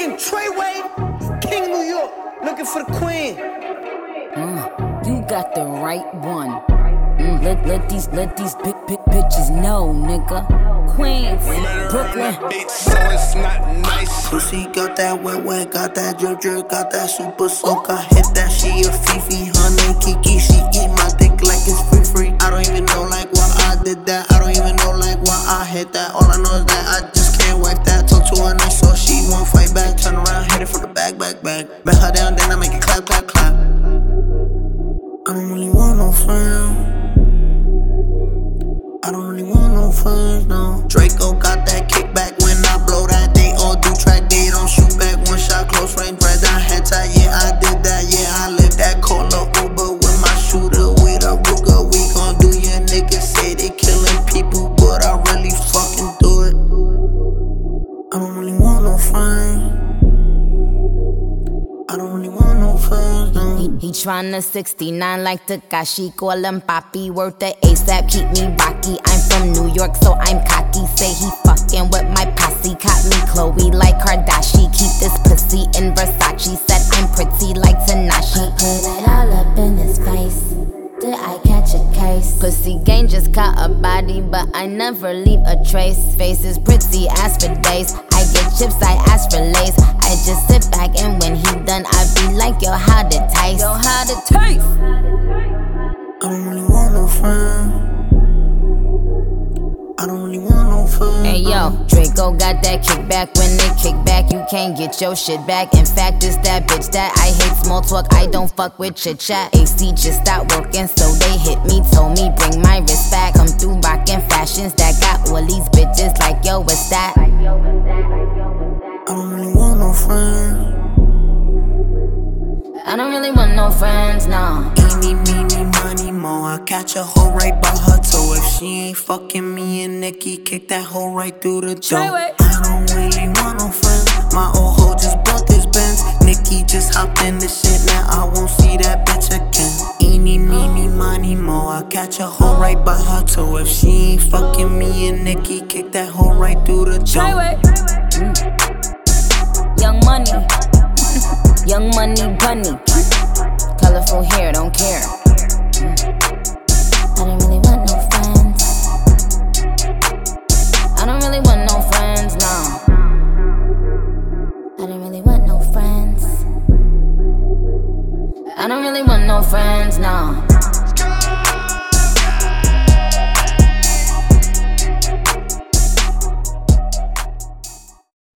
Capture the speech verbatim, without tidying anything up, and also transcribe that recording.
Fucking Treyway, King New York, looking for the queen. Uh, you got the right one. Mm, let, let these let these big big bitches know, nigga. Queens, Brooklyn. So it's not nice. Pussy got that wet wet, got that drip drip, got that super soak. I hit that, she a Fifi, her name Kiki. She eat my dick like it's free free. I don't even know like why I did that. I don't even know like why I hit that. All I know is that I just can't wipe that. Talk to her nice so she won't fight back. Turn around, hit it for the back, back, back. Bet her down, then I make it clap, clap, clap. I don't really want no friends. I don't really want no friends, no. Draco got that kickback when I blow that. They all do track, they don't shoot back. One shot, close range, right down head tie. Yeah, I did that, yeah, I lived that. Call a Uber with my shooter, with a Ruger. We gon' do your niggas say they killing people, but I really fucking do it. I don't really want no friends. I don't really want no friends, no. He, he tryna sixty-nine like Takashi, call him Papi, worth the ASAP, keep me rocky. I'm from New York, so I'm cocky. Say he fucking with my posse, caught me Chloe like Kardashian. Keep this pussy in Versace, said I'm pretty like Tanashi. Put it all up in his face. Did I catch a case? Pussy gang just caught a body, but I never leave a trace. Face is pretty, ask for days. I get chips, I ask for lace. I just sit back and when he done, I be like, yo, how it taste? Yo, how it taste? I don't really want no friends. I don't really want no friends. Hey yo, Draco got that kickback. When they kick back, you can't get your shit back. In fact, it's that bitch that I hate small talk. I don't fuck with chit chat. A C just stopped working, so they hit me, told me bring my wrist back. Come through rockin' fashions that got all these bitches like yo, what's that? I don't really want no friends. I don't really want no friends, no. Eeny, meeny, money, mo. I catch a hoe right by her toe. If she ain't fucking me and Nikki, kick that hoe right through the door. I don't really want no friends. My old hoe just bought this Benz. Nikki just hopped in the shit, now I won't see that bitch again. Eeny, meeny, money, mo. I catch a hoe right by her toe. If she ain't fucking me and Nikki, kick that hoe right through the door. Mm. Young money. Young money bunny, colorful hair, don't care. Mm. I don't really want no friends. I don't really want no friends, no. I don't really want no friends. I don't really want no friends, no.